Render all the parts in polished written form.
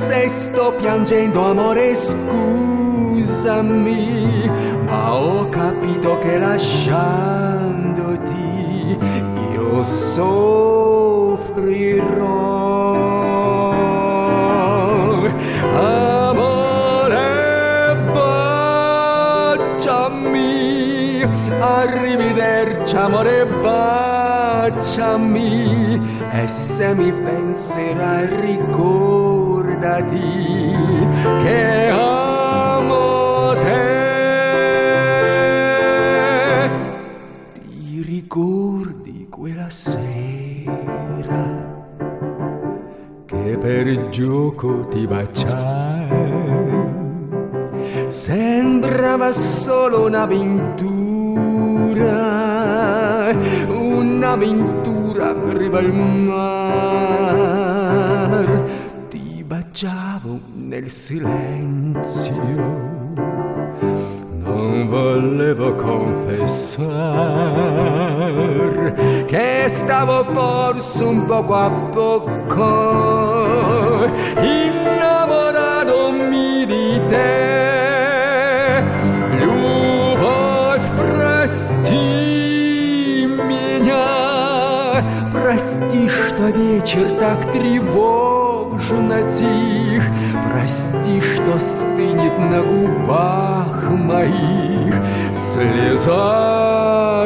se sto piangendo amore scusami, ma ho capito che lasciandoti io soffrirò. Amore, baciami, arrivederci amore, baciami, e se mi penserai ricordati che amo te. Ti ricordi quella sera che per gioco ti baciai? Sembrava solo un'avventura, un'avventura in riva al mar. Ti baciavo nel silenzio, non volevo confessar che stavo forse un poco a poco innamorato di te. Любовь, прости меня, прости, что вечер так тревожно тих, прости, что стынет на губах моих слеза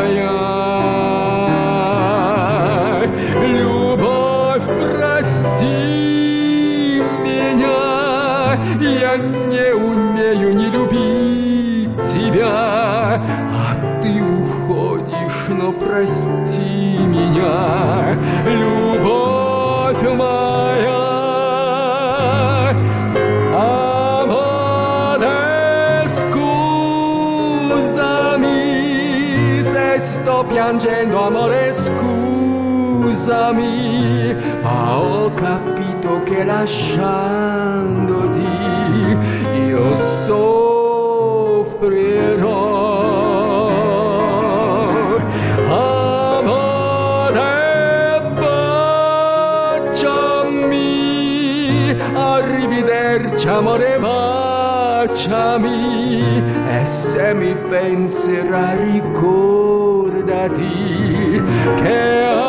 твоя. Любовь, прости меня, я не умею не любить тебя, а ты уходишь, но прости меня, любовь моя. Amore, scusami, se sto piangendo, amore, scusami, ma ho capito che lasciandoti io soffrirò. Amore, baciami, arrivederci amore, baciami, e se mi penserai ricordati che